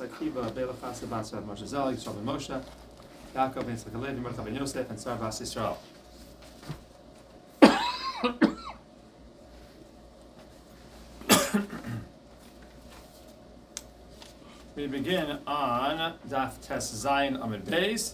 Akiva, Belachas, Batsav, Moshe Zel, Yisrael ben Moshe, Yaakov ben Yitzchak Alevi, Mordechai ben Yosef, and Sar Bas Yisrael. We begin on Daf Tes Zayin Amud Beis.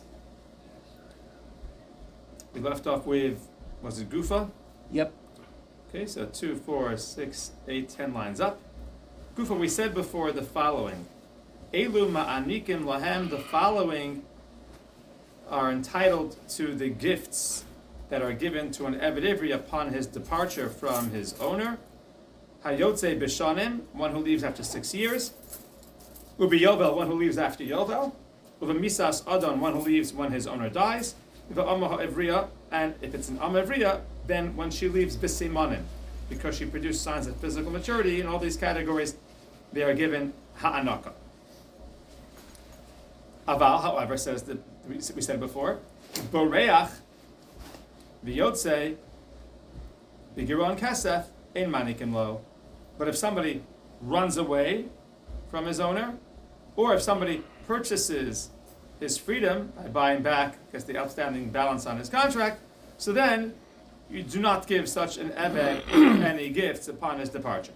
We left off with, was it Gufa? Yep. Okay, so 2, 4, 6, 8, 10 lines up. Gufa, we said before the following. Elu ma'anikim lahem, the following are entitled to the gifts that are given to an Eved Ivri upon his departure from his owner. Hayotze b'shanim, one who leaves after 6 years. Ubi Yovel, one who leaves after Yovel. Uva Misas Adon, one who leaves when his owner dies. Uva Amma Ha'evriya, and if it's an Amma Evriya, then when she leaves B'simanim, because she produced signs of physical maturity. In all these categories, they are given Ha'anaka. Aval, however, says that we said before, Boreach V'yotze B'giron Kesef Ein Manikim Lo. But if somebody runs away from his owner, or if somebody purchases his freedom by buying back because the outstanding balance on his contract, so then you do not give such an Eved any gifts upon his departure.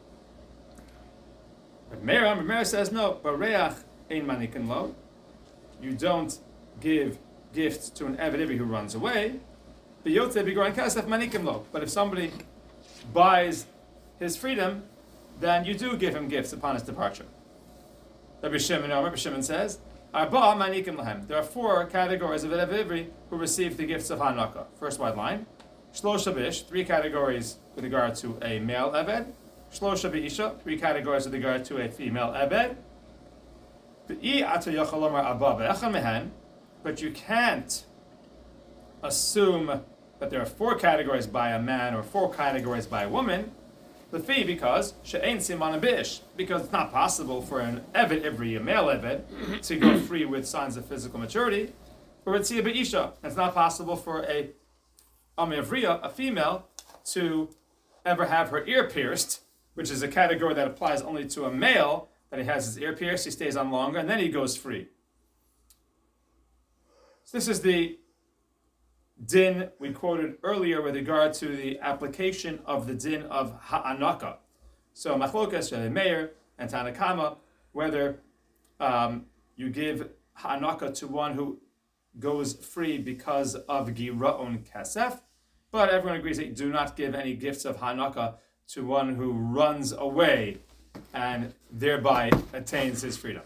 But Meir says no, Bareach ein manikin lo. You don't give gifts to an Eved Ivri who runs away. B'yotze b'goran kasef manikim lo. But if somebody buys his freedom, then you do give him gifts upon his departure. Rabbi Shimon says, Arba manikim lahem. There are 4 categories of Eved Ivri who receive the gifts of Hanaka. First white line. Shlosha bish, 3 categories with regard to a male Eved. Shlosha b'isha, 3 categories with regard to a female Eved. But you can't assume that there are 4 categories by a man or 4 categories by a woman. The fee, because she'ein siman bish, because it's not possible for an Eved Ivri, a male Eved, to go free with signs of physical maturity. Or it's b'isha, it's not possible for a Amevriya, a female, to ever have her ear pierced, which is a category that applies only to a male, that he has his ear pierced, he stays on longer, and then he goes free. So this is the din we quoted earlier with regard to the application of the din of ha'anaka. So machlokas Shel Meir and Tanakama, whether you give ha'anaka to one who goes free because of gira'on kasef, but everyone agrees that you do not give any gifts of ha'anaka to one who runs away and thereby attains his freedom.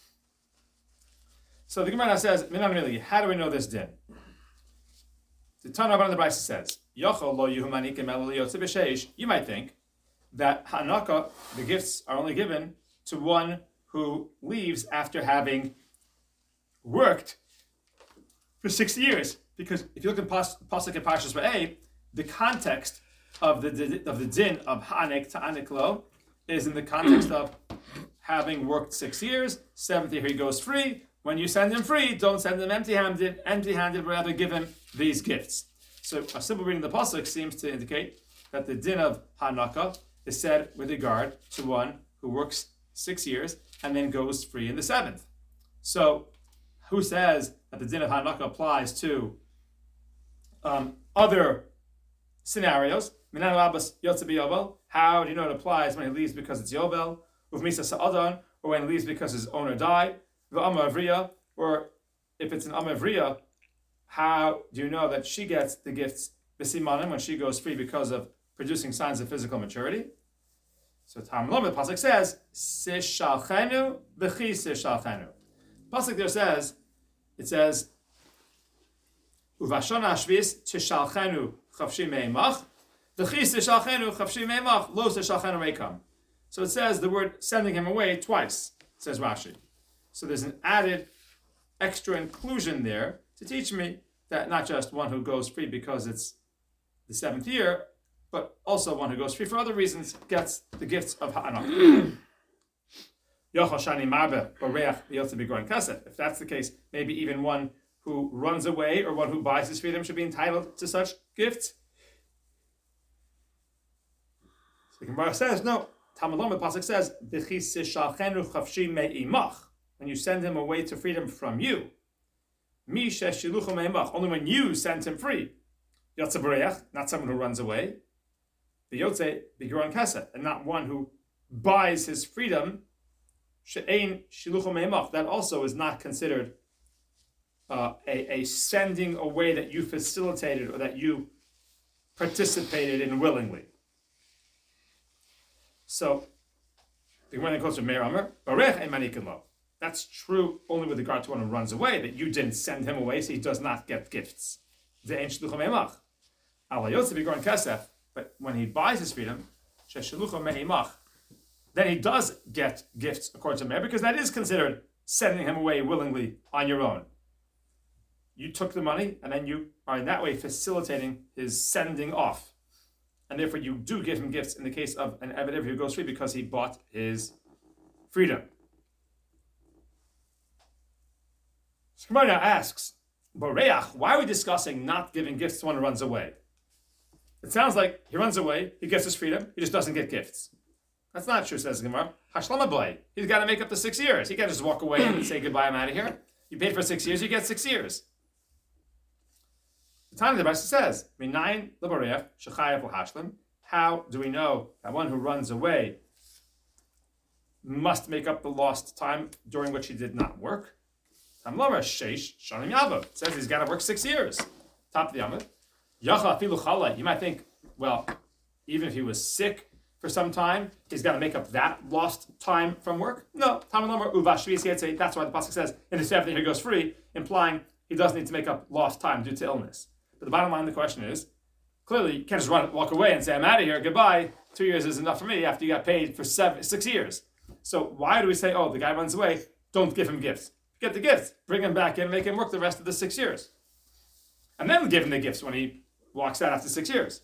So the Gemara says, Minan Mili, how do we know this din? The Tana Rabbanan the Brisa says, Yochol lo yuhu manikim elo liyotze b'sheish. You might think that ha'anaka, the gifts are only given to one who leaves after having worked for 6 years. Because if you look at Pasuk and Parshas Re'eh, the context of the din of ha'anek ta'anek lo is in the context of having worked 6 years, 7th year he goes free. When you send him free, don't send him empty-handed, but rather give him these gifts. So a simple reading of the pasuk seems to indicate that the din of Hanaka is said with regard to one who works 6 years and then goes free in the 7th. So who says that the din of Hanaka applies to other scenarios? Minan Rabbas Yotze Yovel. How do you know it applies when he leaves because it's Yovel? Uvmisa Sa'adon, or when he leaves because his owner died? V'Amma Avriya, or if it's an Amma Avriya, how do you know that she gets the gifts B'simanim when she goes free because of producing signs of physical maturity? So Tam Lom, the pasuk says, Sishalchenu v'chi Sishalchenu. Pasuk there says, Uvashana Ashvis Tishalchenu Chavshi Meimach, v'chi Sishalchenu Chavshi Meimach, Lo Sishalchenu Reikam. So it says the word sending him away twice, says Rashi. So there's an added extra inclusion there to teach me that not just one who goes free because it's the 7th year, but also one who goes free for other reasons gets the gifts of ha'anah. If that's the case, maybe even one who runs away or one who buys his freedom should be entitled to such gifts. So the Gemara says, no, Talmud Lomad pasuk says, when you send him away to freedom from you. Only when you send him free. Not someone who runs away. And not one who buys his freedom. That also is not considered a sending away that you facilitated or that you participated in willingly. So, the Gemara quotes from Meir Amar, Barech Emanikin Lo. That's true only with regard to one who runs away, that you didn't send him away, so he does not get gifts. But when he buys his freedom, then he does get gifts according to Meir, because that is considered sending him away willingly on your own. You took the money, and then you are in that way facilitating his sending off. And therefore you do give him gifts in the case of an Eved who goes free because he bought his freedom. So Gemara now asks, Boreach, why are we discussing not giving gifts to one who runs away? It sounds like he runs away, he gets his freedom, he just doesn't get gifts. That's not true, says Gemara. Hashlama boy, he's got to make up the 6 years. He can't just walk away and say goodbye, I'm out of here. You paid for 6 years, you get 6 years. The time of the Brisa says, Minayin lebareach shechayav l'hashlim. How do we know that one who runs away must make up the lost time during which he did not work? It says he's got to work 6 years. Top of the Amud. You might think, well, even if he was sick for some time, he's got to make up that lost time from work? No. That's why the pasuk says in the 7th year he goes free, implying he doesn't need to make up lost time due to illness. But the bottom line of the question is, clearly you can't just walk away and say, I'm out of here, goodbye. 2 years is enough for me after you got paid for 6 years. So why do we say, oh, the guy runs away, don't give him gifts? Get the gifts, bring him back in, make him work the rest of the 6 years. And then give him the gifts when he walks out after 6 years.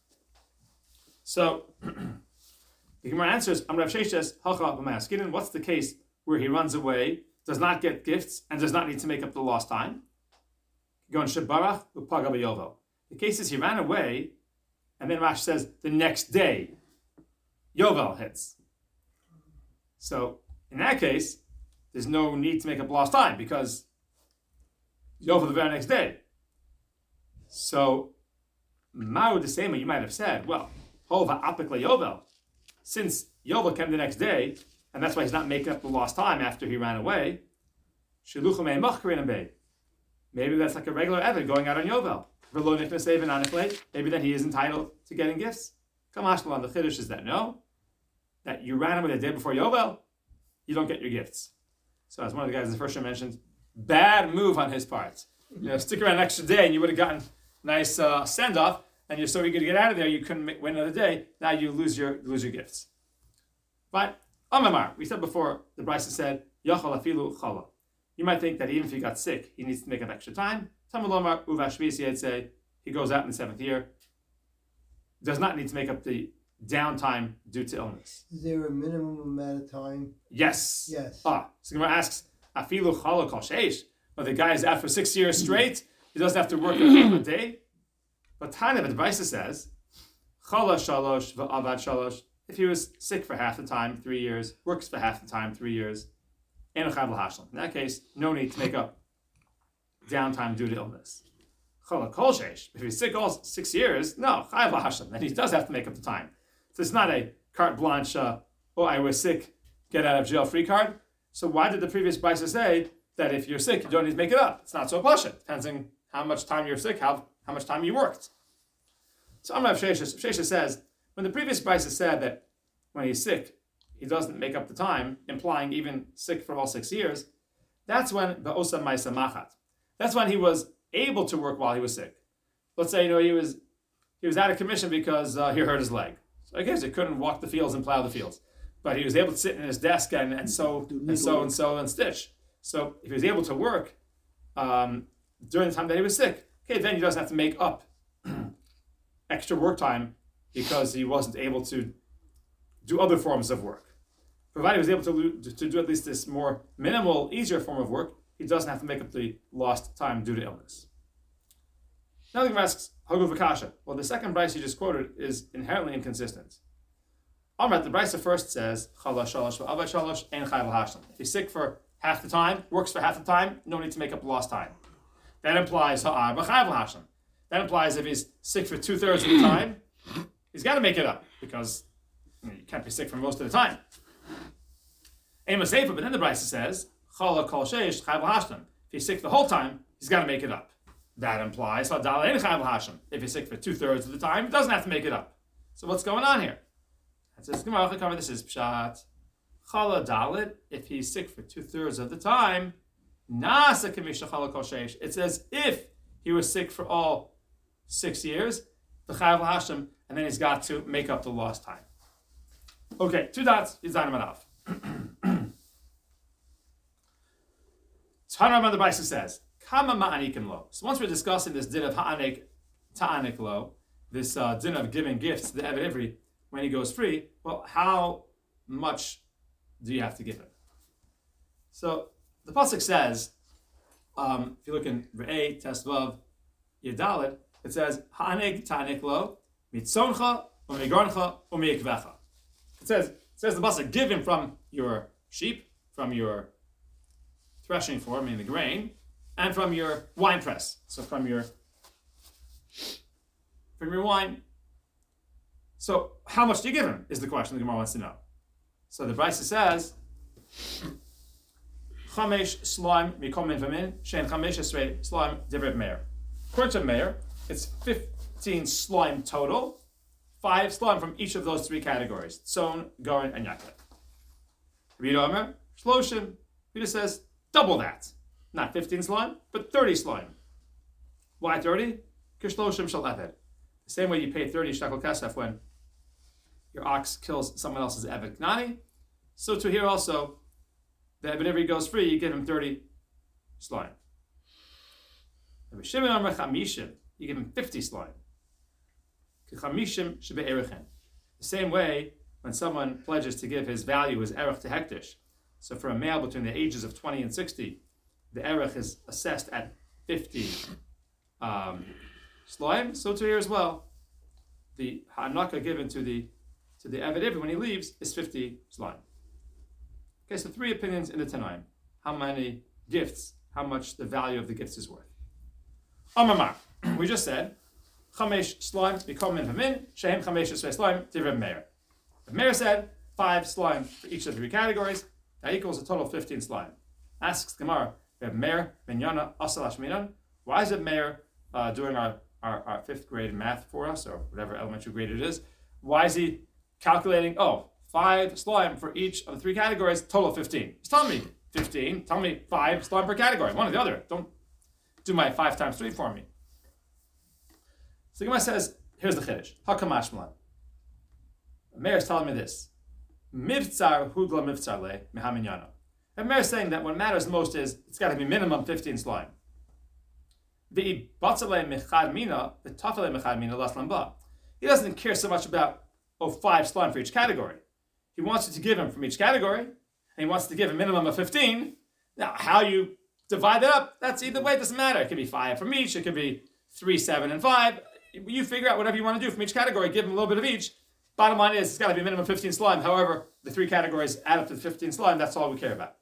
So the Gemara answers, Amrav Sheshes, Halcha b'Mayaskinin, what's the case where he runs away, does not get gifts, and does not need to make up the lost time? Going Shebarach u'Paga b'Yovel. The case is he ran away, and then Rashi says the next day, Yovel hits. So in that case, there's no need to make up lost time because Yovel the very next day. So Ma'u the same, you might have said, well, Hova apik Yovel, since Yovel came the next day, and that's why he's not making up the lost time after he ran away. Maybe that's like a regular Eved going out on Yovel. Maybe then he is entitled to getting gifts. Come Ashkelon, the Chiddush is that no, that you ran away the day before Yovel, you don't get your gifts. So as one of the guys in the first show mentioned, bad move on his part. Stick around an extra day and you would have gotten nice send-off, and you're so eager to get out of there, you couldn't wait another day. Now you lose your gifts. But Amamar, we said before, the Brisa said, Yachal afilu chala. You might think that even if he got sick, he needs to make up extra time. Talmud Lomar uvashvisi, I'd say, he goes out in the 7th year, does not need to make up the downtime due to illness. Is there a minimum amount of time? Yes. Yes. So Gemara asks, afilu chala kol sheish. But the guy is out for 6 years straight, he doesn't have to work a day. But Tanya, the Brisa says, chala shalosh v'avad shalosh. If he was sick for half the time, 3 years, works for half the time, 3 years, in that case, no need to make up downtime due to illness. If he's sick all 6 years, no, then he does have to make up the time. So it's not a carte blanche, I was sick, get out of jail free card. So why did the previous Brisa say that if you're sick, you don't need to make it up? It's not so pasha. Depends on how much time you're sick, how much time you worked. So Amrav Sheshes says, when the previous Brisa said that when he's sick, he doesn't make up the time, implying even sick for all 6 years, that's when ba'osa ma'isa machat. That's when he was able to work while he was sick. Let's say he was out of commission because he hurt his leg. So I guess he couldn't walk the fields and plow the fields, but he was able to sit in his desk and sew and stitch. So if he was able to work during the time that he was sick, okay, then he doesn't have to make up extra work time because he wasn't able to do other forms of work. Provided he was able to do at least this more minimal, easier form of work, he doesn't have to make up the lost time due to illness. Now the Gemara asks, Hagu Vakasha. Well, the second Brisa you just quoted is inherently inconsistent. Amrat, the Brisa first says, Chala shalosh v'avad shalosh ein chayv l'hashlam. If he's sick for half the time, works for half the time, no need to make up lost time. That implies ha'arba chayv l'hashlam. That implies if he's sick for 2/3 of the time, he's got to make it up because you can't be sick for most of the time. Amos Sefer, but then the Brisa says, Chala kol sheish chayv l'hashlam. If he's sick the whole time, he's got to make it up. That implies hadal ein chayv l'hashlam. If he's sick for 2/3 of the time, he doesn't have to make it up. So what's going on here? It says, this is pshat. Chala dalit, if he's sick for 2/3 of the time, nasa kamisha chala kol sheish. It says if he was sick for all 6 years, the chayv l'hashlam, and then he's got to make up the lost time. Okay, 2 dots, Yizayin Madav. Tanram the Brisa says, Kama ma'anikim lo. So once we're discussing this din of ta'anik lo, this din of giving gifts to the Eved Ivri when he goes free, well, how much do you have to give him? So the pasuk says, if you look in Re'eh, Tesvav, Yedalit, it says, Ha'anik ta'anik lo, mitzoncha, u'migarncha, u'mi'ikvecha. It says the pasuk, give him from your sheep, from your threshing floor, meaning the grain, and from your wine press. So from your wine. So how much do you give him is the question the Gemara wants to know. So the Brisa says, Chamesh slaim mikom min v'min, shein chamesh esrei slaim divret meir. According to Meir, it's 15 slime total, 5 slime from each of those 3 categories, Tzon, Garin, and Yaakov. Rita Omer, Shloshim, Rita says, double that. Not 15 slime, but 30 slime. Why 30? Kishloshim shal eved. The same way you pay 30 shekel kesef when your ox kills someone else's eved knani, so to here also, the eved Ivri goes free, you give him 30 slime. Rabbi Shimon Amar chamishim, you give him 50 slime. K'chamishim shebe erechen. The same way, when someone pledges to give his value as erech to hektish, so for a male between the ages of 20 and 60, the erech is assessed at 50 slime. So to here as well, the ha'anaka given to the Eved Ivri when he leaves is 50 slime. Okay, so 3 opinions in the Tanaim. How many gifts, how much the value of the gifts is worth. Amamar, we just said, Chamesh slime, mikom min v'min, shehem chamesh esrei slime, divrei meir. The Meir said 5 slime for each of the 3 categories. That equals a total of 15 slime. Asks Gemara, we have Meir ben Yana asal hashminan. Why is it Meir doing our 5th grade math for us, or whatever elementary grade it is? Why is he calculating, 5 slime for each of the 3 categories, total of 15? He's telling me 15, tell me 5 slime per category, one or the other. Don't do my 5 times 3 for me. So Gemara says, here's the chiddush. Hakamash malan. Meir is telling me this. Mivtzar hudla mivtzar le mehaminyana. And Meir is saying that what matters most is it's got to be minimum 15 slime. The batzale mechad mina, the tafale mechad mina las lamba. He doesn't care so much about 5 slime for each category. He wants you to give him from each category, and he wants to give a minimum of 15. Now, how you divide that up, that's either way, it doesn't matter. It could be 5 from each, it could be 3, 7, and 5. You figure out whatever you want to do from each category, give him a little bit of each. Bottom line is, it's got to be a minimum 15 slime. However, the 3 categories add up to 15 slime, that's all we care about.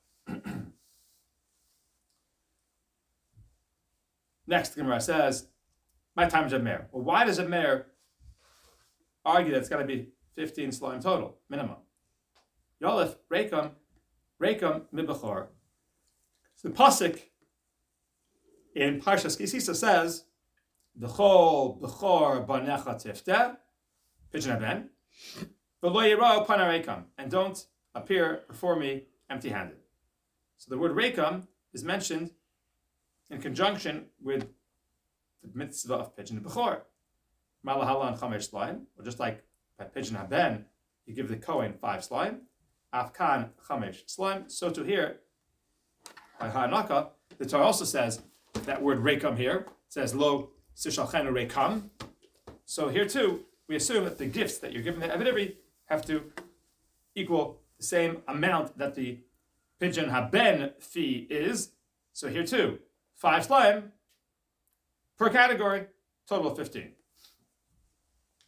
Next, the Gemara says, my time is a Meir. Well, why does a Meir argue that it's got to be 15 slime total, minimum? Yolef, Rekam, Mibachor. So the Pasuk in Parshas Kisisa says, B'chol, B'chor, Banecha Tifteh, Pigeon Haben, V'lo Yirao Pana Rekam, and don't appear before me empty-handed. So the word Rekam is mentioned in conjunction with the mitzvah of Pigeon B'chor. Malahala and Chamesh slime, or just like by Pigeon Haben, you give the Kohen 5 slime, Afkan Chamesh slime, so to here, by Ha'anaka, the Torah also says that word Rekam here, says Lo Sishalchenu Rekam. So here too, we assume that the gifts that you're giving the Eved Ivri have to equal the same amount that the Pigeon Haben fee is. So here too, 5 slime per category, total of 15.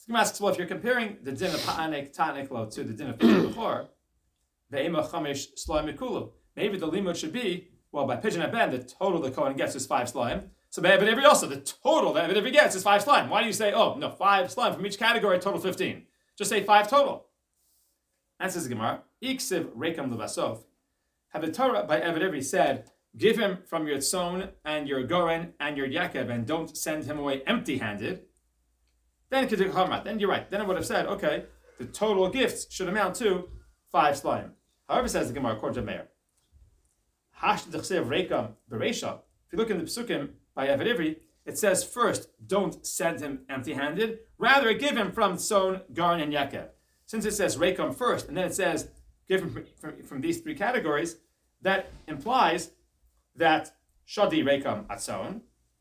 So asks, well, if you're comparing the din of ha'anek ta'aniklo to the din of pigeon bechor, ve'ema chamish slime mikulu. Maybe the limud should be, well, by pigeon haben, the total the Kohen gets is 5 slime. So by Eved Ivri also, the total that Eved Ivri gets is 5 slime. Why do you say, 5 slime from each category, total 15? Just say 5 total. Answers the Gemara, Iksiv rekam levasov. Have the Torah by Eved Ivri said, give him from your tzon and your goren and your yakev and don't send him away empty-handed, then you're right. Then I would have said, okay, the total gifts should amount to 5 slime. However, says the Gemara, according to Meir, if you look in the Psukim by Eved Ivri, it says first, don't send him empty-handed, rather give him from tzon, goren, and yakev. Since it says rekam first, and then it says give him from these 3 categories, that implies that shadi rekam atzon,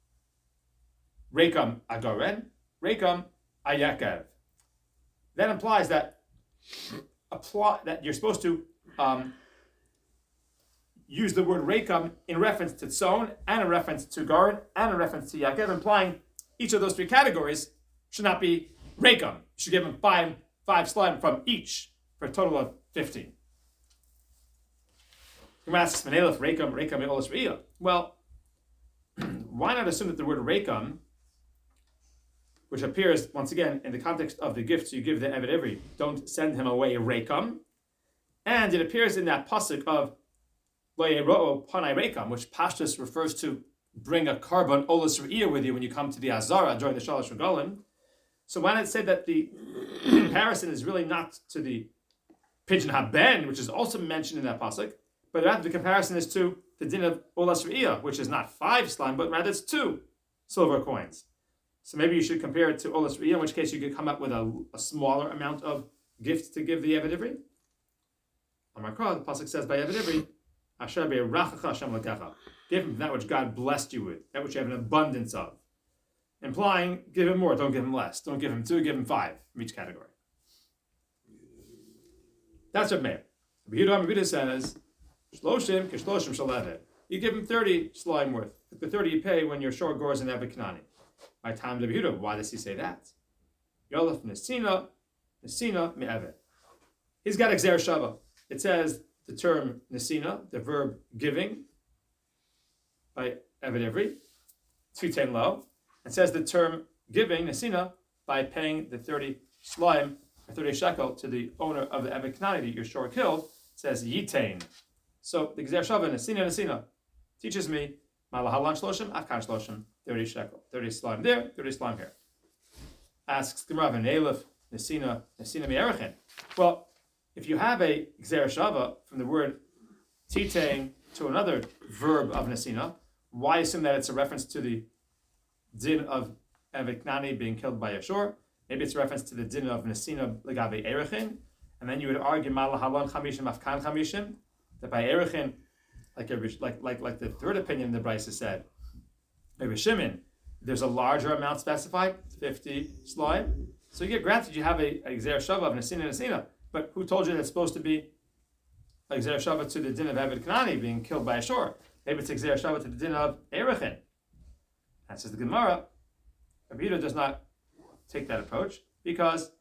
rekam agoren, rekam ayakev. That implies that you're supposed to use the word rekam in reference to tzon, and in reference to goren, and in reference to yakev, implying each of those 3 categories should not be rekam. You should give him 5 slime from each for a total of 15. Well, why not assume that the word rekam, which appears once again in the context of the gifts you give the Eved Ivri, don't send him away rekam, and it appears in that pasuk of lo yero'o panai rekam, which Pashtus refers to bring a carbon olas re'iyah with you when you come to the Azara during the Shalosh Regalim. So why not say that the comparison is really not to the pigeon haben, which is also mentioned in that pasuk, but rather the comparison is to the din of olas re'iyah, which is not 5 slime, but rather it's 2 silver coins. So maybe you should compare it to olas re'iyah, in which case you could come up with a smaller amount of gifts to give the Eved Ivri. Amar Kra, the pasuk says by Eved Ivri, Asher be'rachacha Hashem lekecha. Give him that which God blessed you with, that which you have an abundance of. Implying, give him more, don't give him less. Don't give him 2, give him 5 from each category. That's what Meir. Yehuda says, Shloshim k'shloshim shalevet. You give him 30 slime worth. The 30 you pay when you're short gores in Eved Kanani. My time to Yehuda. Why does he say that? Yolef nesina me'eved. He's got exer shava. It says the term nesina, the verb giving, by Eved Ivri, titen lo. It says the term giving, nesina, by paying the 30 slime, or 30 shekel to the owner of the Eved Kanani that you're sure killed. It says yitain. So the Gzer Shava, nesina, teaches me, malahalan shloshim, afkan shloshim, 30 shekel. 30 slime there, 30 slime here. Asks Gemara, v'neilef, nesina me'erechin. Well, if you have a Gzer Shava from the word titain to another verb of nesina, why assume that it's a reference to the din of Eved Kanani being killed by Yashur? Maybe it's a reference to the din of nesina legabe erechin, and then you would argue malahalan chamishim, afkan chamishim, that by Erechin, like the third opinion the Brisa said, maybe Shimon, there's a larger amount specified, 50 slime. So you get granted you have a Gzer Shava of Nesina, but who told you that it's supposed to be a Gzer Shava to the din of Eved Kanani being killed by a shore? Maybe it's a Gzer Shava to the din of Erechin. And says the Gemara, Rabbi Yehuda does not take that approach because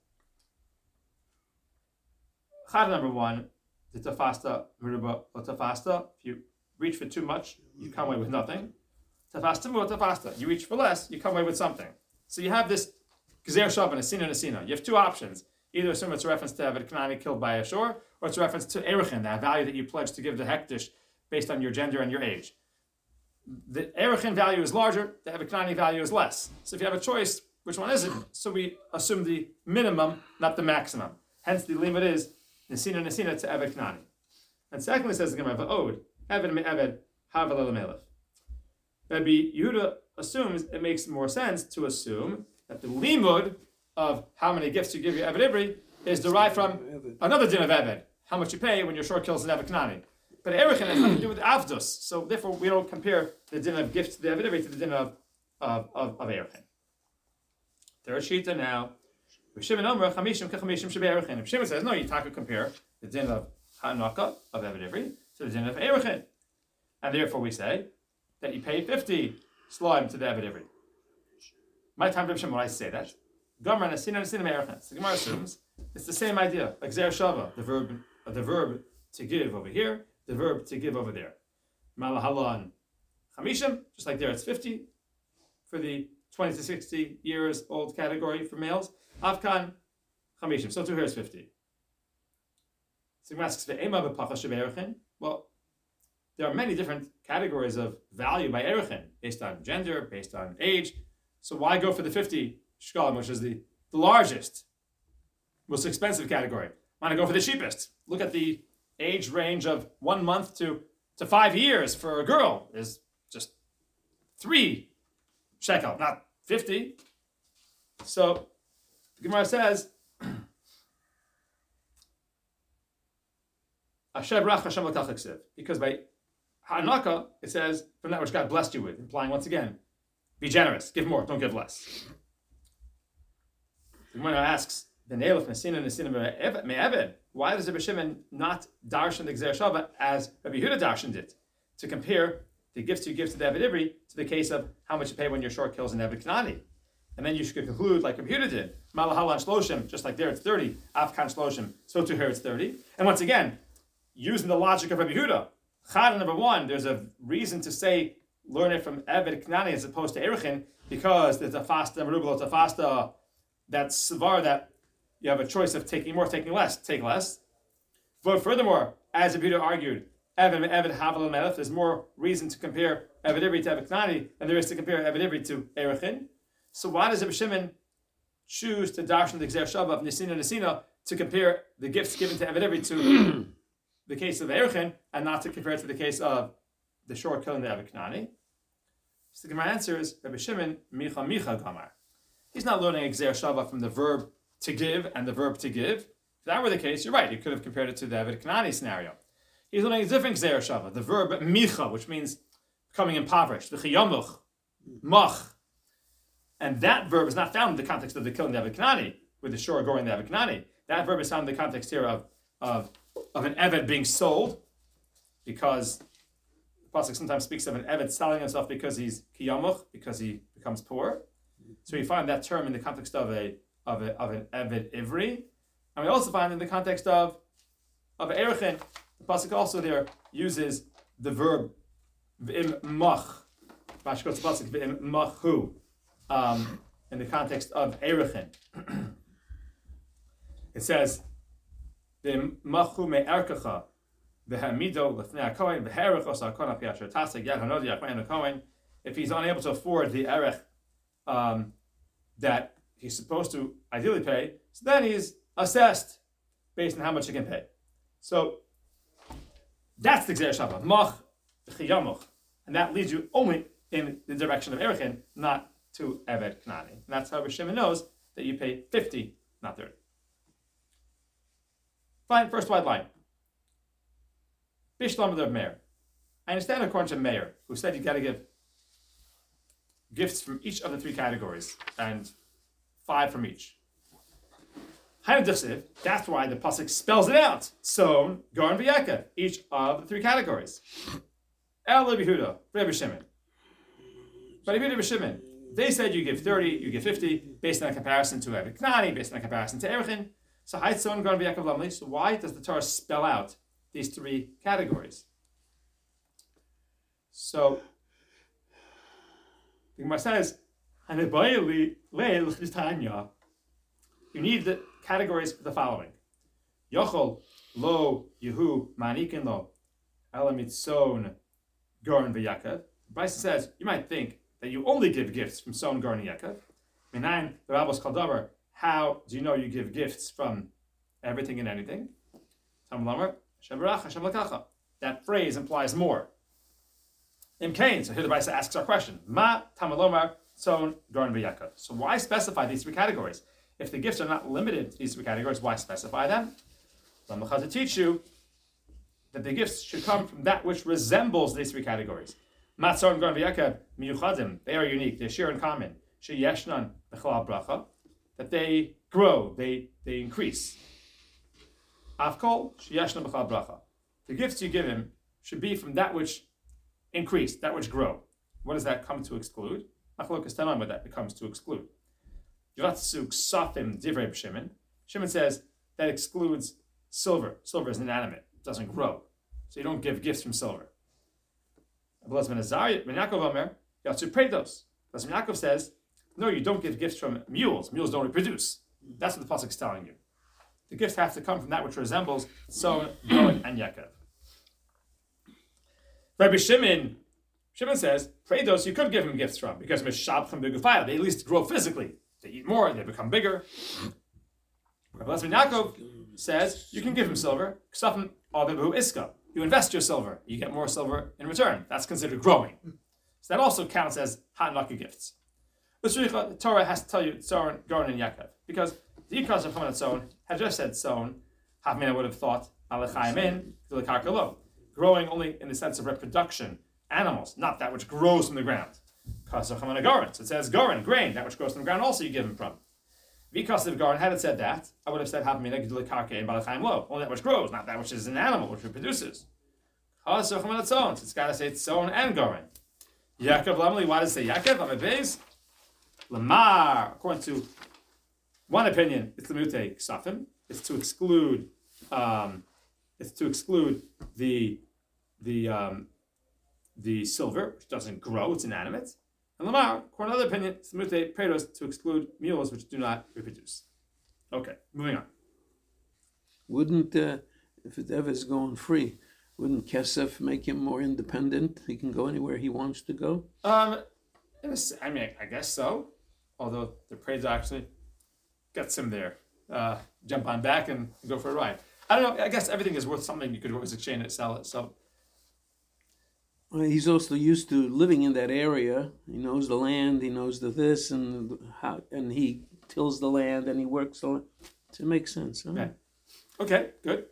Chad number 1, the tafasta, meruba, or tafasta. If you reach for too much, you come away with nothing. Tafasta, or tafasta. You reach for less, you come away with something. So you have this gzer shav and nesina. You have 2 options. Either assume it's a reference to Eved Kanani killed by Ashur, or it's a reference to Erechin, that value that you pledged to give the hektish based on your gender and your age. The Erechin value is larger, the Eved Kanani value is less. So if you have a choice, which one is it? So we assume the minimum, not the maximum. Hence the limit is nesina to Eved Kanani. And secondly, says the Gemara, Va'od, Eved me'eved, havel melech. Rabbi Yehuda assumes it makes more sense to assume that the limud of how many gifts you give your Eved Ivri is derived from another din of Eved, how much you pay when your short kills an Eved Kanani. But Erechin has nothing to do with Avdus, so therefore we don't compare the din of gifts to the Eved Ivri to the din of Erechin. Third shita now. If Shimon says, no, you compare the din of Hanaka, of Eved Ivri, to the din of Erechin. And therefore we say that you pay 50 slime to the Eved Ivri. My time to Shimon, when I say that, Gomer Nasina Nasina Me'erchen. The Gemara assumes it's the same idea, like Zer Shava, the verb to give over here, the verb to give over there. Malahalan Chamishim, just like there it's 50 for the 20 to 60 years old category for males. Avkan Chamishim, so too here is 50. So Gemara asks, well, there are many different categories of value by Erechin, based on gender, based on age. So why go for the 50 shkalim, which is the largest, most expensive category? Why not go for the cheapest? Look at the age range of 1 month to 5 years for a girl is just 3 shekel, not 50. So the Gemara says, because by Hanaka, it says, from that which God blessed you with, implying once again, be generous, give more, don't give less. The Gemara asks, why does Rabbi Shimon not darshan the Gzer Shava as Rabbi Yehuda darshaned it, to compare the gifts you give to the Eved Ivri to the case of how much you pay when your short kills an Eved Kanani? And then you should conclude like Rabbi Yehuda did, Malahalan Shloshim, just like there it's 30, Afkan Shloshim, so to here it's 30. And once again, using the logic of Rabbi Yehuda, Chada number 1, there's a reason to say learn it from Eved Kanani as opposed to Erechin, because there's a fasta merubal, it's a fasta that's svar that you have a choice of taking more, taking less, take less. But furthermore, as Rabbi Yehuda argued, Eved Havel Melech, there's more reason to compare Eved Ivri to Eved Kanani than there is to compare Eved Ivri to Erechin. So why does Rabbi Shimon choose to darshan the Gzer Shava of Nisina to compare the gifts given to Eved Ivri to the case of Erechin, and not to compare it to the case of the short killing the Eved Kanani? So the Gemara answers, Rabbi Shimon, Micha Gamar. He's not learning a Gzer Shava from the verb to give and the verb to give. If that were the case, you're right, you could have compared it to the Eved Kanani scenario. He's learning a different Gzer Shava, the verb Micha, which means becoming impoverished, V'chiyamuch, Mach. And that verb is not found in the context of the killing the Eved Kanani, with the shore going the Eved Kanani. That verb is found in the context here of an Eved being sold, because the Pasuk sometimes speaks of an Eved selling himself because he's kiyamuch, because he becomes poor. So we find that term in the context of an Eved Ivri. And we also find in the context of Erechin, the Pasuk also there uses the verb v'im mach. Rashi goes to Pasuk v'im machu. In the context of Erechin. It says, "V'machu me'erkacha v'hamido l'fnei hakohen v'herech osa hakon api asher tasek yad hanodi yakmein hakohen." If he's unable to afford the erech that he's supposed to ideally pay, so then he's assessed based on how much he can pay. So that's the Gzer Shava, mach v'chiyamuch, and that leads you only in the direction of Erechin, not to Eved Kanani. And that's how Rabbi Shimon knows that you pay 50, not 30. Fine, first wide line. Bishlam of Meir. I understand according to Meir, who said you got to give gifts from each of the 3 categories, and 5 from each. That's why the pasuk spells it out. So, Gar and V'yeka, each of the 3 categories. El Rabbi Yehuda, Rabbi Shimon. But Rabbi Shimon, they said you give 30, you give 50, based on a comparison to Eved Kanani, based on a comparison to Erechin. So Haitzon Gar V'Yakov Lamli. So why does the Torah spell out these 3 categories? So the Gemara says, you need the categories for the following: Yochol Lo Yehu Manikin Lo Elamitzon Gar V'Yakov. Bryce says you might think that you only give gifts from Son, Gar, and Yaakov. Minayin, the Rabbos Kaldavar, how do you know you give gifts from everything and anything? Tam Lamer, Hashem Barach, Hashem Lakacha. That phrase implies more. In Cain, so here the Brisa asks our question: Ma Tam Lomar, Son, Gar, and Yaakov. So why specify these 3 categories? If the gifts are not limited to these 3 categories, why specify them? Lamacha to teach you that the gifts should come from that which resembles these 3 categories. Matzor and Gar V'Yakov miyuchadim, they are unique, they share in common. Sheyeshnan b'chalal bracha, that they grow, they increase. Afkol sheyeshnan b'chalal bracha. The gifts you give him should be from that which increase, that which grow. What does that come to exclude? Machlokas Tanaim, what that becomes to exclude. Yoratsu ksafim divrei Shimon. Shimon says that excludes silver. Silver is inanimate, it doesn't grow. So you don't give gifts from silver. Abelaz ben Yaakov Omer, Yatsu Predos. Abelaz ben Yaakov says, no, you don't give gifts from mules. Mules don't reproduce. That's what the pasuk is telling you. The gifts have to come from that which resembles sown, growing, and Yaakov. Rabbi Shimon says, Predos you could give him gifts from, because Meshabchim Begufayah, they at least grow physically. They eat more, they become bigger. Rabbi ben Yaakov says, you can give him silver, Ksafim Avivu Iska. You invest your silver, you get more silver in return. That's considered growing. So that also counts as Hanaka gifts. The Torah has to tell you Tzon, Goren, and Yaakov. Because the Yikras of Tzon had just said Tzon, Havmin would have thought, Alechaimin, Vilakarkalo. Growing only in the sense of reproduction, animals, not that which grows from the ground. Kasacham Goren. So it says Goren, grain, that which grows from the ground also you give him from. Because of Goren, had it said that, I would have said Havmin, Vilakarke, and Balachaim Lo. Only that which grows, not that which is an animal, which reproduces. Kasacham Tzon. So it's got to say Tzon and Goren. Yaakov Lamali, why does it say Yaakov? Amabez? Lamar, according to one opinion, it's Lamute Ksafim. It's to exclude the silver, which doesn't grow, it's inanimate. And Lamar, according to another opinion, it's Lamute Predos to exclude mules which do not reproduce. Okay, moving on. Wouldn't, if it ever is going free, wouldn't Kesef make him more independent? He can go anywhere he wants to go? I guess so. Although the Predos actually gets him there. Jump on back and go for a ride. I don't know. I guess everything is worth something. You could always exchange it, sell it. So he's also used to living in that area. He knows the land. He knows the this and how, and he tills the land and he works the land. So it makes sense. Huh? Okay, good.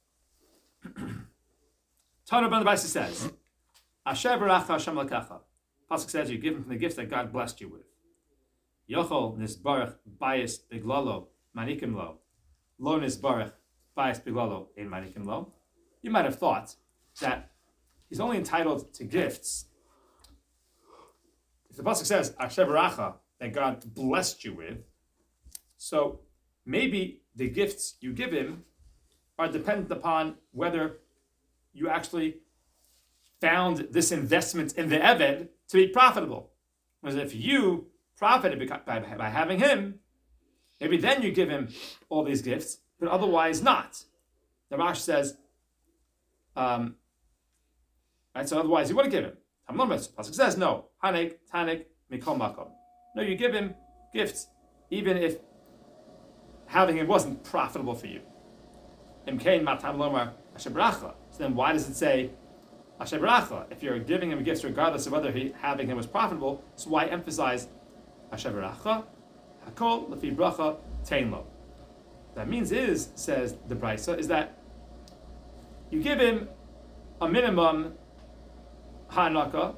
Tana ben Baisa says, "Asher baracha Hashem lekacha." Pasuk says, "You give him from the gifts that God blessed you with." Yochol nisbarach bayis biglalo manikim lo, lo nisbarach bayis biglalo ein manikim lo. You might have thought that he's only entitled to gifts if the pasuk says Asher baracha, that God blessed you with. So maybe the gifts you give him are dependent upon whether you actually found this investment in the Eved to be profitable. Whereas if you profited by having him, maybe then you give him all these gifts, but otherwise not. The Rash says, right, so otherwise you wouldn't give him. Pasuk says, no, Hanek, Tanek, Mikol Makom. No, you give him gifts, even if having him wasn't profitable for you. Imkein Matam Lomar Asher Bracha. So then why does it say Asher Bracha? If you're giving him gifts regardless of whether having him was profitable, so why emphasize Asher Bracha? Hakol Lefi Bracha Tein Lo. That means is, says the Brisa, is that you give him a minimum Hanaka,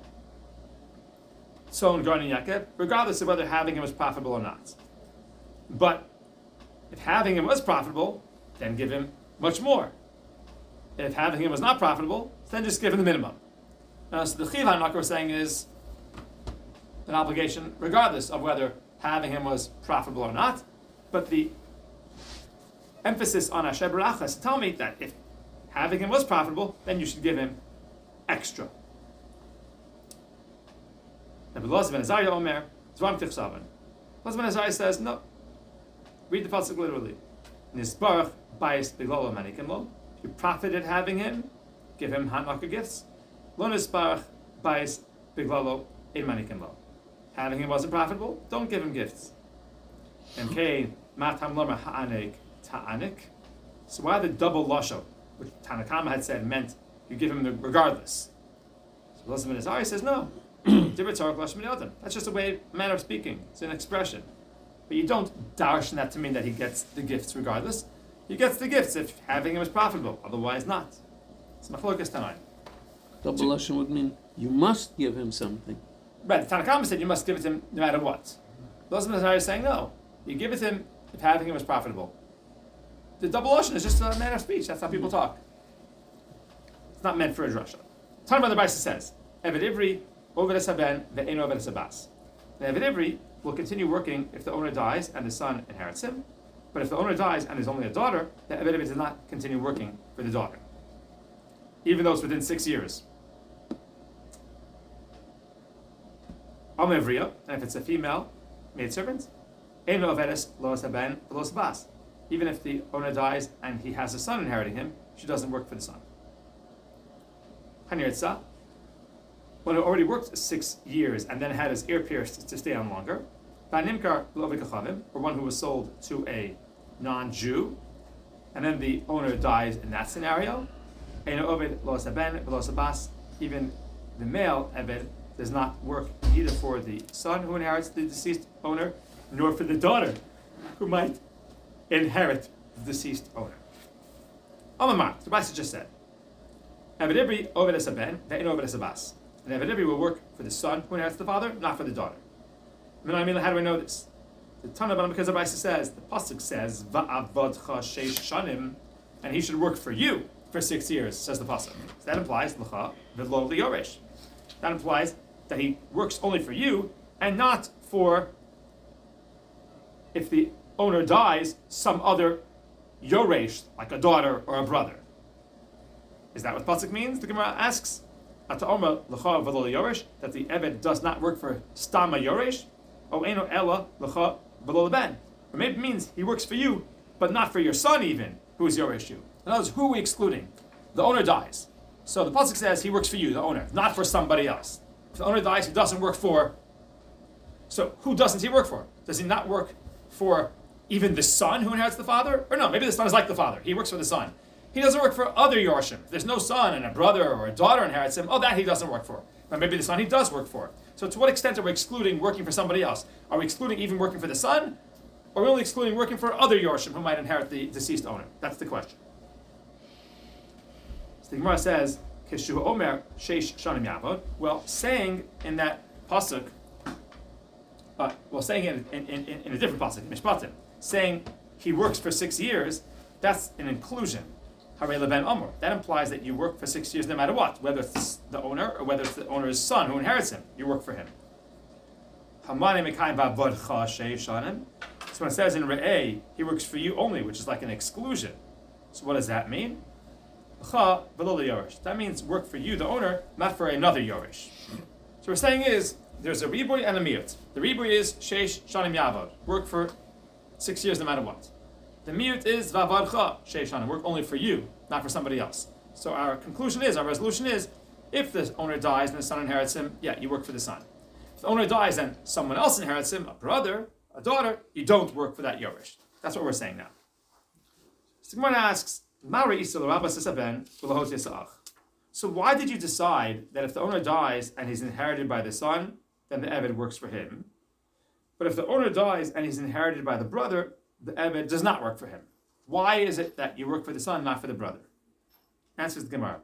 Tzon Garni Yaakov, regardless of whether having him was profitable or not. But if having him was profitable, then give him much more. If having him was not profitable, then just give him the minimum. So the Chiv Hanaka we're saying is an obligation regardless of whether having him was profitable or not. But the emphasis on Asher Baracha is to tell me that if having him was profitable, then you should give him extra. And Elazar ben Azariah Omer, Zvam Tichsavan. Elazar ben Azariah says, no. Read the pasuk literally. Nisbarach bayis biglolo manikim lo. If you profited having him, give him hanaka gifts. Lo nisbarach bayis biglolo ein manikim lo. Having him wasn't profitable, don't give him gifts. And Cain matam loma ha'anek ta'anik. So why the double lashon, which Tanakama had said meant you give him regardless? So Elazar ben Azariah says no. That's just a manner of speaking. It's an expression. But you don't darshan that to mean that he gets the gifts regardless. He gets the gifts if having him is profitable, otherwise not. It's machlokas tanaim. Double lashon would mean you must give him something. Right, the Tanakhama said you must give it to him no matter what. Those are saying no. You give it to him if having him is profitable. The double lashon is just a manner of speech. That's how people talk. It's not meant for a drasha. Tana by the Brisa says, Eved Ivri, Oved Es Haben, Ve'eno Oved Es Abbas. The Eved Ivri will continue working if the owner dies and the son inherits him. But if the owner dies and there's only a daughter, the Eved Ivri does not continue working for the daughter, even though it's within 6 years. Amevriya, and if it's a female maidservant, Eino Avedes Los Haben Los Bas. Even if the owner dies and he has a son inheriting him, she doesn't work for the son. Hanirtza, when it already worked 6 years and then had his ear pierced to stay on longer, Banimkar Lovikachavim, or one who was sold to a non-Jew, and then the owner dies in that scenario, Eino Oved Los Haben Los Bas, even the male Eved does not work either for the son who inherits the deceased owner, nor for the daughter who might inherit the deceased owner. Amamar, the Brisa just said, Eved Ivri Oved es haben, ve'eino Oved es habas. And Eved Ivri will work for the son who inherits the father, not for the daughter. How do I know this? The Tana, because the Brisa says, the pasuk says, Va'avadcha sheish shanim, and he should work for you for 6 years, says the pasuk. So that implies l'cha v'lo liyoresh. That implies that he works only for you and not for, if the owner dies, some other yoresh, like a daughter or a brother. Is that what pasuk means? The Gemara asks, Ata'oma l'cha v'lo liyoresh, that the Eved does not work for stama yoresh, o eno ella l'cha v'lo leben. Or maybe it means he works for you, but not for your son even, who is yoresh you. In other words, who are we excluding? The owner dies. So the pasuk says he works for you, the owner, not for somebody else. If the owner dies, he doesn't work for. So who doesn't he work for? Does he not work for even the son who inherits the father? Or no, maybe the son is like the father. He works for the son. He doesn't work for other Yorshim. If there's no son and a brother or a daughter inherits him, that he doesn't work for. But maybe the son he does work for. So to what extent are we excluding working for somebody else? Are we excluding even working for the son? Or are we only excluding working for other Yorshim who might inherit the deceased owner? That's the question. So the Gemara says, Keshu Omer Sheish Shanim Yavod. Well, saying in that pasuk, saying it in a different pasuk, Mishpatim, saying he works for 6 years, that's an inclusion. Harei Leben Omer. That implies that you work for 6 years no matter what, whether it's the owner or whether it's the owner's son who inherits him. You work for him. Hamane Mekayim Ba'avodcha Sheish Shanim. So when it says in Re'eh, he works for you only, which is like an exclusion. So what does that mean? That means work for you, the owner, not for another Yorish. So what we're saying is, there's a Riboy and a Miut. The Riboy is Sheish Shanim Yavod, work for 6 years no matter what. The Miut is Vavadcha Sheish Shanim, work only for you, not for somebody else. So our resolution is, if the owner dies and the son inherits him, you work for the son. If the owner dies and someone else inherits him, a brother, a daughter, you don't work for that Yorish. That's what we're saying now. So Gemara asks, so why did you decide that if the owner dies and he's inherited by the son, then the Eved works for him? But if the owner dies and he's inherited by the brother, the Eved does not work for him. Why is it that you work for the son, not for the brother? Answers the Gemara.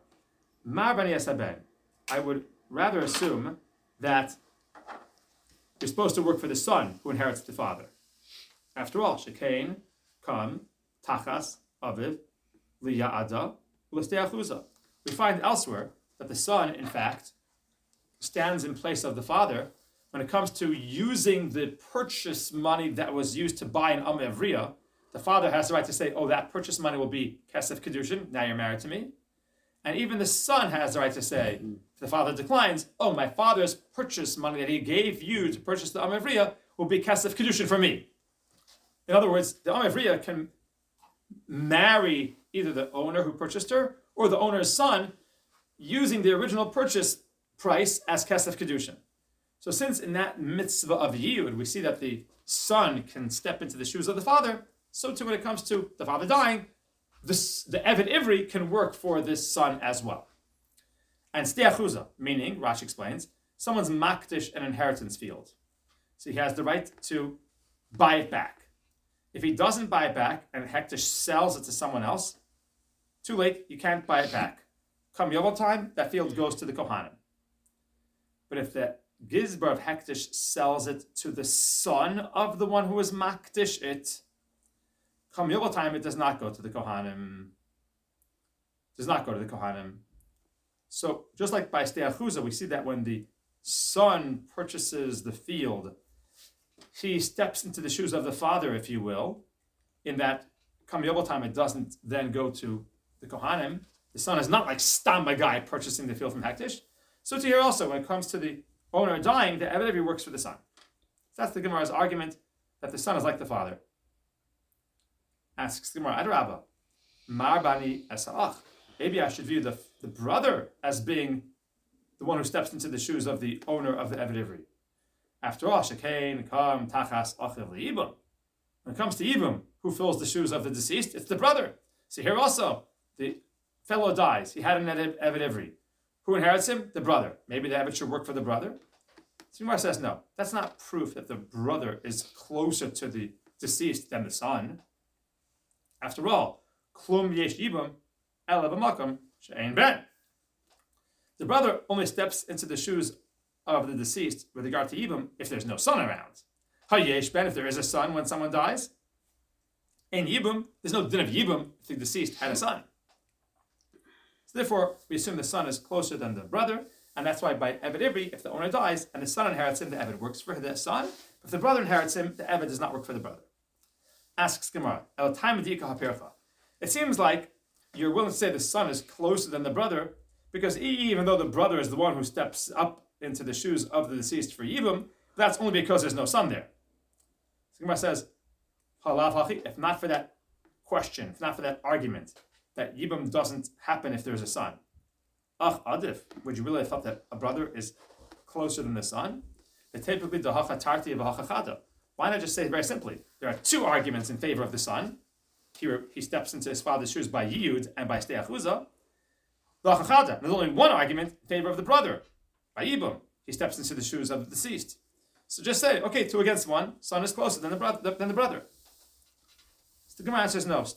I would rather assume that you're supposed to work for the son who inherits the father. After all, Shekain, Kam, Tachas, Aviv, Liya'ada, Ulisteachuza. We find elsewhere that the son, in fact, stands in place of the father when it comes to using the purchase money that was used to buy an Amevriya. The father has the right to say, that purchase money will be Kesef Kedushin, now you're married to me. And even the son has the right to say, if the father declines, my father's purchase money that he gave you to purchase the Amevriya will be Kesef Kedushin for me. In other words, the Amevriya can marry either the owner who purchased her or the owner's son using the original purchase price as Kesef Kedushin. So since in that mitzvah of Yiyud, we see that the son can step into the shoes of the father, so too when it comes to the father dying, the Eved Ivri can work for this son as well. And Steachuza, meaning, Rashi explains, someone's makdish an inheritance field. So he has the right to buy it back. If he doesn't buy it back and Hektish sells it to someone else, too late, you can't buy it back. Come Yovel time, that field goes to the Kohanim. But if the Gizbar of Hektish sells it to the son of the one who is Makdish it, come Yovel time, it does not go to the Kohanim. Does not go to the Kohanim. So just like by Steachuza, we see that when the son purchases the field, she steps into the shoes of the father, if you will, in that come Yovel time, it doesn't then go to the Kohanim. The son is not like Stam, a guy purchasing the field from Hektish. So to here also, when it comes to the owner dying, the Eved works for the son. So that's the Gemara's argument that the son is like the father. Asks Gemara, Adrabah, Mar bani esa'ach. Maybe I should view the brother as being the one who steps into the shoes of the owner of the Eved Ivri. After all, Shekain, Kam, Tachas, Achiv, Ibum. When it comes to Ibum, who fills the shoes of the deceased? It's the brother. So here also, the fellow dies. He had an Eved Ivri. Who inherits him? The brother. Maybe the Eved should work for the brother. Simar says no. That's not proof that the brother is closer to the deceased than the son. After all, Klum Yesh Ibum, Ela B'Makom, She'ein Ben. The brother only steps into the shoes of the deceased with regard to Ibum if there's no son around. Hayesh Ben, if there is a son when someone dies. In Yibum, there's no din of Yibum if the deceased had a son. So therefore, we assume the son is closer than the brother, and that's why by Eved Ivri, if the owner dies and the son inherits him, the Eved works for the son. If the brother inherits him, the Eved does not work for the brother. Asks Gemara, El Time Adika HaPircha. It seems like you're willing to say the son is closer than the brother, because even though the brother is the one who steps up into the shoes of the deceased for Yibum, that's only because there's no son there. So Gemara says, if not for that question, if not for that argument, that Yibum doesn't happen if there's a son. Ach adif, would you really have thought that a brother is closer than the son? Why not just say very simply, there are two arguments in favor of the son. Here he steps into his father's shoes by Yiyud and by Steachuza. There's only one argument in favor of the brother, by Yibum. He steps into the shoes of the deceased. So just say, okay, 2 against 1, son is closer than the brother. So the Gemara answers no.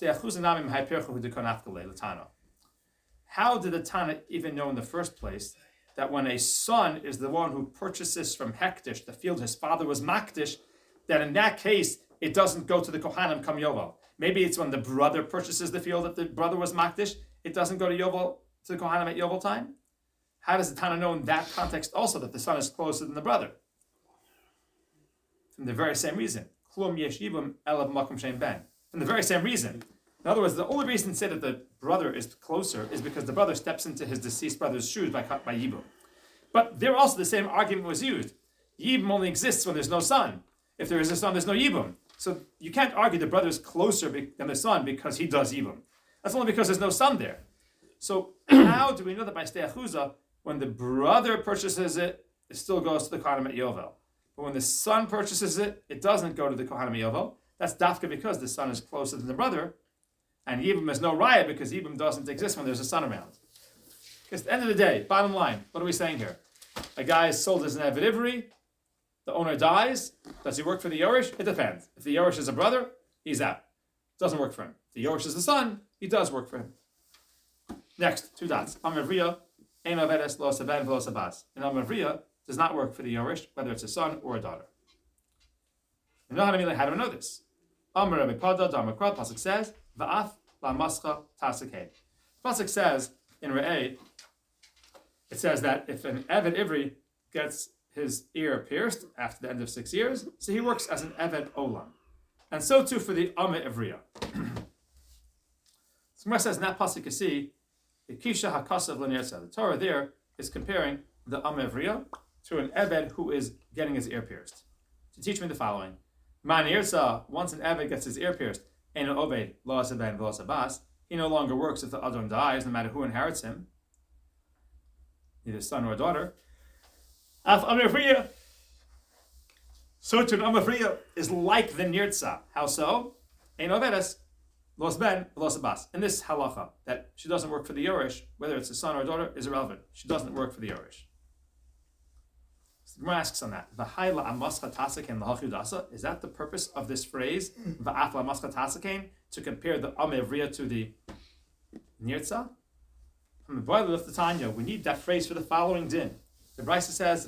How did the Tana even know in the first place that when a son is the one who purchases from Hektish, the field his father was Makdish, that in that case, it doesn't go to the Kohanim come Yovel? Maybe it's when the brother purchases the field that the brother was Makdish, it doesn't go to Yovel, to the Kohanim at Yovel time? How does the Tana know in that context also that the son is closer than the brother? From the very same reason. Klum yesh yibum elav makom shein ben. From the very same reason. In other words, the only reason to say that the brother is closer is because the brother steps into his deceased brother's shoes by yibum. But there also the same argument was used. Yibum only exists when there's no son. If there is a son, there's no yibum. So you can't argue the brother is closer than the son because he does yibum. That's only because there's no son there. So how do we know that by Steachuza, when the brother purchases it, it still goes to the Kohanim at Yovel? But when the son purchases it, it doesn't go to the Kohanim at Yovel. That's dafka because the son is closer than the brother. And Yibum is no raya because Yibum doesn't exist when there's a son around. Because at the end of the day, bottom line, what are we saying here? A guy is sold as an Eved Ivri, the owner dies, does he work for the Yorish? It depends. If the Yorish is a brother, he's out. Doesn't work for him. If the Yorish is the son, he does work for him. Next, 2 dots. Amavriya, Ein Avedes, Lo Saben, Lo Sabas. And Amavriya does not work for the Yorish, whether it's a son or a daughter. You know how do we know this? Amar Rabbi Pada, Dharmakrat, Pasuk says, Va'af la mascha tasakeh. Pasuk says in Re'eh, it says that if an Eved Ivri gets his ear pierced after the end of 6 years, so he works as an Eved Olam. And so too for the Ame Ivriya. So Gemara says in that pasuk you see, the Kisha HaKasav L'Nirza. The Torah there is comparing the Ame Ivriya to an Eved who is getting his ear pierced. To teach me the following. Man Irsa, once an Eved gets his ear pierced, Ein Oved, Lo Saben, Lo Sabas, he no longer works if the Adam dies, no matter who inherits him, either son or daughter. Af Amavriya, so to an Amavriya is like the Nirtza. How so? Ein Ovedes, Lo Ben, Lo Sabas. In this halacha, that she doesn't work for the Yorish, whether it's a son or a daughter, is irrelevant. She doesn't work for the Yorish. So the Gemara asks on that. Is that the purpose of this phrase? To compare the Amavriya to the Nirtza? From the Boiler of the Tanya, we need that phrase for the following din. The Brisa says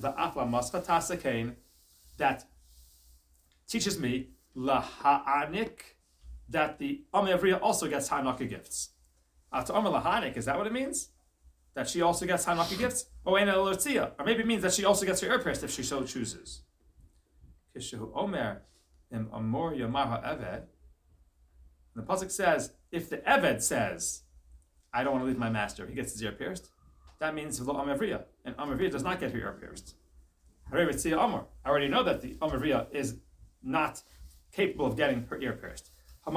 that teaches me laha'anik, that the Amavriya also gets Hanukkah gifts. To Amar laha'anik, is that what it means? That she also gets Hanukkah gifts? Or maybe it means that she also gets her ear pierced if she so chooses. Kishu Omer Im Amor Yomar HaEved. The pasuk says, if the Eved says, I don't want to leave my master, he gets his ear pierced. That means V'lo Amavriya, and Amavriya does not get her ear pierced. I already know that the Amavriya is not capable of getting her ear pierced. So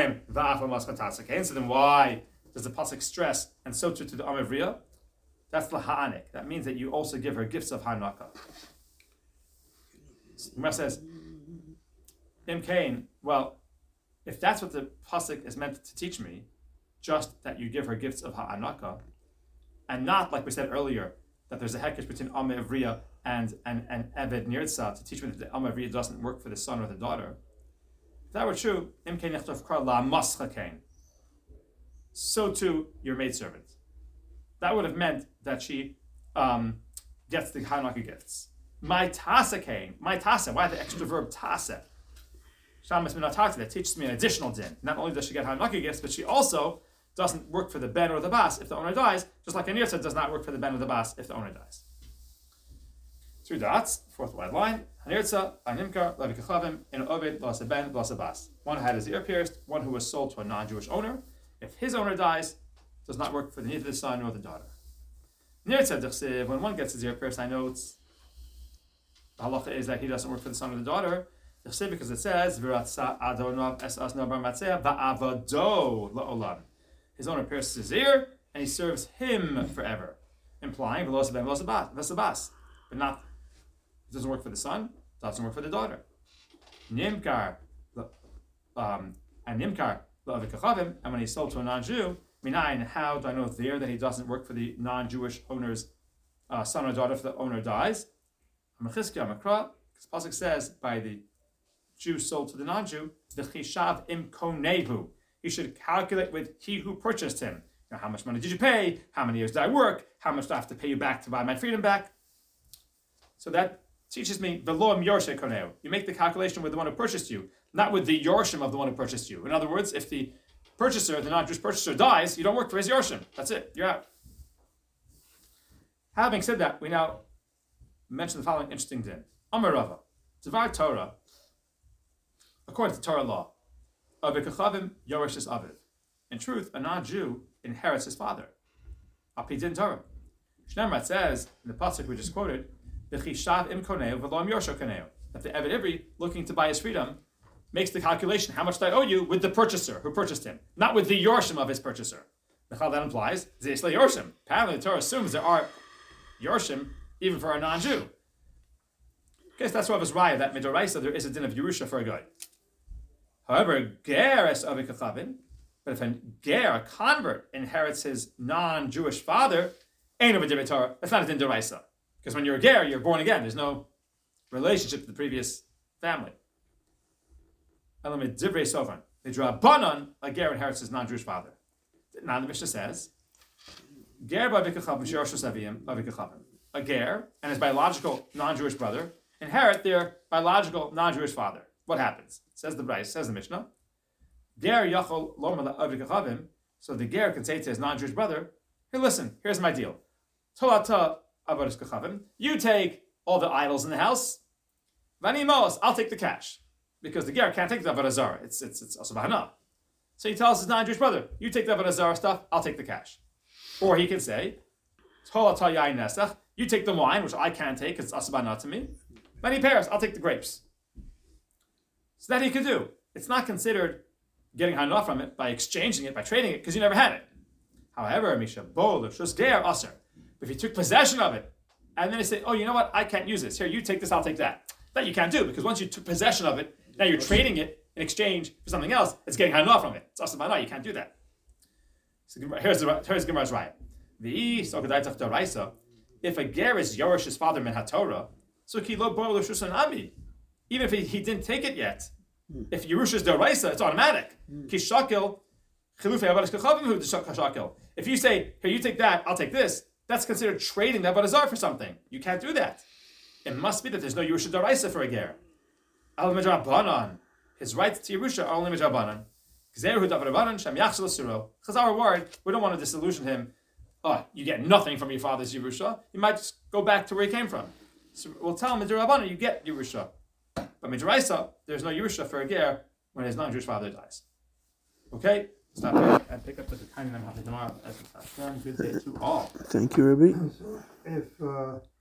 then why does the pasuk stress and so too to the Amavriya? That's the ha'anik. That means that you also give her gifts of hanaka. Gemara says, Im Kain, well, if that's what the pasuk is meant to teach me, just that you give her gifts of ha'anaka, and not, like we said earlier, that there's a hekesh between Amavriya and Eved Nirtza to teach me that the Amavriya doesn't work for the son or the daughter. If that were true, Im Kain Nechtov Kar La Mascha Kain. So too your maidservant. That would have meant that she gets the Hanukkah gifts. My tasa came. My tasa. Why the extra verb tasa? Shamas minatata. That teaches me an additional din. Not only does she get Hanukkah gifts, but she also doesn't work for the ben or the bas if the owner dies, just like a nirsa does not work for the ben or the bas if the owner dies. 3 dots, fourth wide line. Hanirtza, Animkar, Levikachavim, in Ovid, Blas Ben, Blas Bas. One had his ear pierced, one who was sold to a non-Jewish owner. If his owner dies, does not work for neither the son nor the daughter. Nirtza Dechsiv, when one gets his ear pierced, I know the halacha is that he doesn't work for the son or the daughter. Dechsiv, because it says, Viratza Adonov Esas Nobar Matzea, Va'avado La'olam. His owner pierces his ear, and he serves him forever. Implying, Velos Ben, Velos Bas. But not, it doesn't work for the son, it doesn't work for the daughter. Nimkar, and Nimkar, and when he's sold to a non-Jew, Minayin, how do I know there that he doesn't work for the non-Jewish owner's son or daughter if the owner dies? Amachizkiah Makra, because Pasuk says, by the Jew sold to the non-Jew, the Chishav im Konehu. He should calculate with he who purchased him. You know, how much money did you pay? How many years did I work? How much do I have to pay you back to buy my freedom back? So that teaches me, V'lo Yorshe Koneu. You make the calculation with the one who purchased you, not with the Yorshim of the one who purchased you. In other words, if the purchaser, the non-Jewish purchaser, dies, you don't work for his Yorshim. That's it. You're out. Having said that, we now mention the following interesting din. Amar Rava, Devar Torah, according to Torah law, Avikachavim Yorish is Aviv. In truth, a non-Jew inherits his father. Apidin Torah. Shnemrat says, in the pasuk we just quoted, that the Eved Ivri, looking to buy his freedom, makes the calculation, how much do I owe you, with the purchaser who purchased him, not with the Yorshim of his purchaser. That implies, Zeisla Yorshim. Apparently the Torah assumes there are Yorshim even for a non-Jew. Okay, so that's why it's raya, that Midoraisa, there is a din of Yerusha for a guy. However, Ger es Avikachavin, but if a Ger, a convert, inherits his non-Jewish father, ain't of a din Torah, that's not a din Doraisa. Because when you're a ger, you're born again. There's no relationship to the previous family. Elamid divrei sofan. They draw a banan, a ger inherits his non-Jewish father. Now the Mishnah says, ger b'avikachavim she'oshos aviyim b'avikachavim. A ger and his biological non-Jewish brother inherit their biological non-Jewish father. What happens? Says the Bryce, says the Mishnah. Ger yachol lomar la'avikachavim. So the ger can say to his non-Jewish brother, hey, listen, here's my deal. Tolata you take all the idols in the house. Vanimos, I'll take the cash. Because the ger can't take the Avodah Zarah. It's asubahana. So he tells his non-Jewish brother, you take the Avodah Zarah stuff, I'll take the cash. Or he can say, you take the wine, which I can't take, it's asubahana to me. Many pears, I'll take the grapes. So that he could do. It's not considered getting hana from it by exchanging it, by trading it, because you never had it. However, Misha, bo, l'shus ger, aser. If you took possession of it, and then they say, oh, you know what, I can't use this. Here, you take this, I'll take that. That you can't do, because once you took possession of it, now you're trading it in exchange for something else, it's getting hana from it. It's also you can't do that. So here's Gemara's right. If a ger is Yorish's father min haTorah, so kilo bo l'shus ami. Even if he didn't take it yet, if Yerusha is Doraisa, it's automatic. Kishakil, if you say, here, you take that, I'll take this, that's considered trading that Avodah Zarah for something. You can't do that. It must be that there's no Yerusha Doraisa for a ger. Al Midrabanan. His rights to Yerusha are only Midrabanan. Chazar word, we don't want to disillusion him. Oh, you get nothing from your father's Yerusha. You might just go back to where he came from. So we'll tell him Midrabanan, you get Yerusha. But But Midraisa, there's no Yerusha for a ger when his non-Jewish father dies. Okay? Stop here and pick up the Tanya tomorrow. Good day to all. Thank you, Rabbi. So if